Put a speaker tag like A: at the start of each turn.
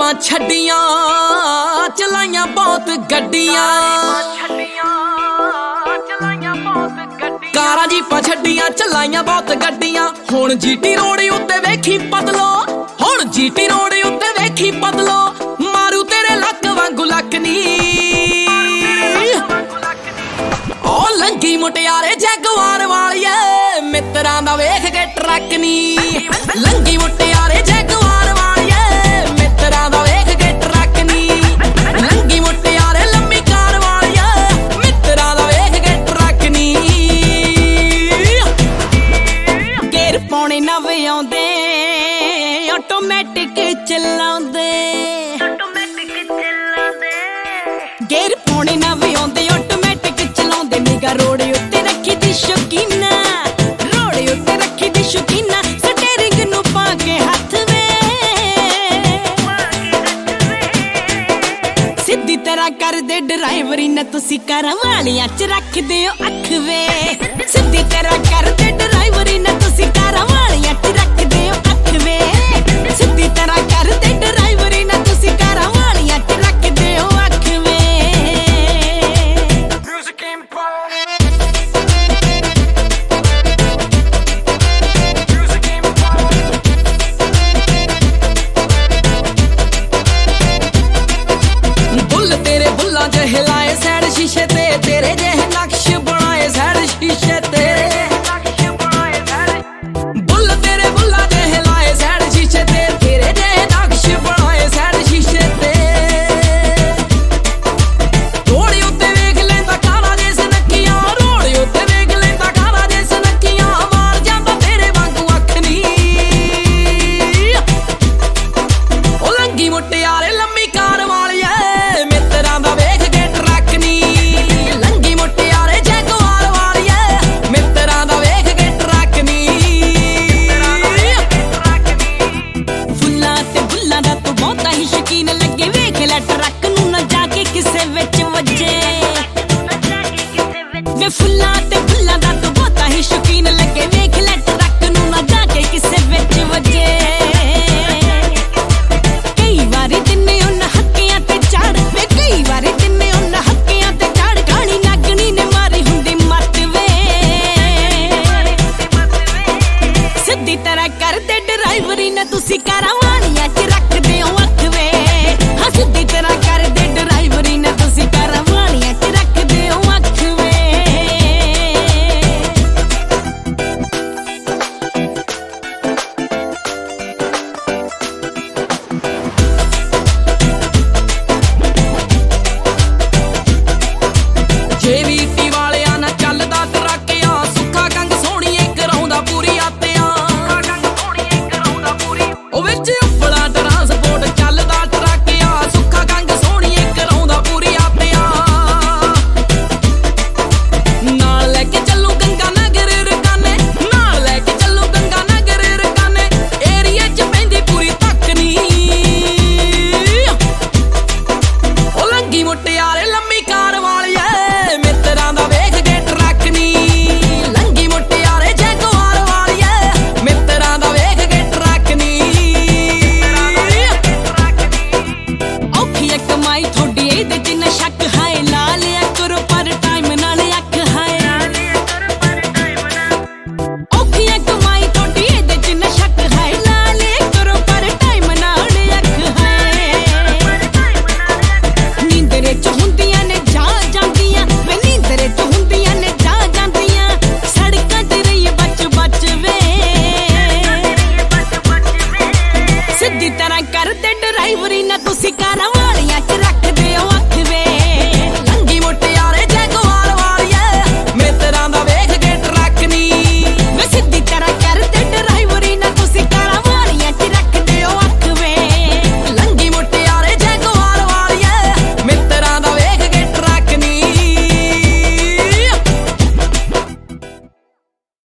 A: ਆਪਾਂ ਛੱਡੀਆਂ ਚਲਾਈਆਂ ਬਹੁਤ ਗੱਡੀਆਂ ਕਾਰਾਂ ਜੀਪਾਂ ਛੱਡੀਆਂ ਚਲਾਈਆਂ ਬਹੁਤ ਗੱਡੀਆਂ ਹੁਣ ਜੀਟੀ ਰੋਡ ਉੱਤੇ ਵੇਖੀ ਬਦਲੋ ਹੁਣ ਜੀਟੀ ਰੋਡ ਉੱਤੇ ਵੇਖੀ ਬਦਲੋ ਮਾਰੂ ਤੇਰੇ ਲੱਕ ਵਾਂਗੂ ਲੱਕ ਨੀ ਉਹ ਲੰਗੀ ਮੁਟਿਆਰੇ ਜੈਗਵਾਰ ਵਾਲੀਏ ਮਿੱਤਰਾਂ ਦਾ ਵੇਖ ਕੇ ਟਰੱਕ ਨੀ ਲੰਗੀ ਮੁਟਿਆਰੇ ਜੈਗਵਾਰ ਵਾਲੀਏ ਮਿੱਤਰਾਂ ਦਾ ਵੇਖ ਕੇ ਟਰੱਕ ਨੀ ਲੰਗੀ ਮੁਟਿਆਰੇ ਲੰਮੀ ਕਾਰ ਵਾਲੀਏ ਮਿੱਤਰਾਂ ਦਾ ਵੇਖ ਕੇ ਟਰੱਕ ਨੀ ਗੇਰ ਪਾਉਣੇ ਨਵੇਂ ਆਉਂਦੇ ਆਟੋਮੈਟਿਕ ਚਲਾਉਂਦੇ ਗੇਰ ਪਾਉਣੇ ਨਵੇਂ ਆਉਂਦੇ ਆਟੋਮੈਟਿਕ ਚਲਾਉਂਦੇ ਨਿਗਾ ਰੋਡ ਉੱਤੇ ਰੱਖੀ ਦੀ ਸ਼ੌਕੀਨਾ ਰੋਡ ਉੱਤੇ ਰੱਖੀ ਦੀ ਸ਼ੌਕੀਨਾ ਸਟੀਅਰਿੰਗ ਨੂੰ ਪਾ ਕੇ ਹੱਥ ਵੇ ਸਿੱਧੀ ਤਰ੍ਹਾਂ ਕਰਦੇ ਡਰਾਈਵਰੀ ਨਾ ਤੁਸੀਂ ਕਾਰਾਂ ਵਾਲੀਆਂ ਚ ਰੱਖਦੇ ਹੋ ਅੱਖ ਵੇ ਸਿੱਧੀ ਤਰ੍ਹਾਂ ਕਰਦੇ ਡਰਾਈਵਰੀ ਨਾ ਤੁਸੀਂ ਕਾਰਾਂ ਵਾਲੀਆਂ ਚ ਰੱਖਦੇ ਹੋ ਅੱਖ ਵੇ ਸਿੱਧੀ ਤਰ੍ਹਾਂ ਕਰਦੇ ਡਰਾਈਵਰੀ ਨਾ ਤੁਸੀਂ ਕਾਰਾਂ ਵਾਲੀਆਂ ਚ ਰੱਖਦੇ ਹੋ ਅੱਖ ਵੇ ਬੁੱਲ ਤੇਰੇ ਬੁੱਲਾਂ ਚ ਹਿਲਾਏ ਸੈਡ ਸ਼ੀਸ਼ੇ ਤੇ ਤੇਰੇ ਜਿਹੇ ਨਕਸ਼ ਬਣਾਏ ਸੈਡ ਸ਼ੀਸ਼ੇ ਤੇ ਬੁੱਲ ਤੇਰੇ ਬੁੱਲਾਂ ਚ ਹਿਲਾਏ ਸੈਡ ਸ਼ੀਸ਼ੇ ਤੇ ਤੇਰੇ ਜਿਹੇ ਨਕਸ਼ ਬਣਾਏ ਸੈਡ ਸ਼ੀਸ਼ੇ ਤੇ ਰੋੜ ਉੱਤੇ ਵੇਖ ਲੈਂਦਾ ਕਾਲਾ ਜੇ ਸਨੱਕੀਆਂ ਰੋੜ ਉੱਤੇ ਵੇਖ ਲੈਂਦਾ ਕਾਲਾ ਜੇ ਸਨੱਕੀਆਂ ਮਾਰ ਜਾਂਦਾ ਤੇਰੇ ਵਾਂਗੂ ਅੱਖ ਨੀ ਉਹ ਲੰਗੀ ਮੁਟਿਆਰੇ ਲੰਮੀ ਕਾਰ ਵਾਲੀਏ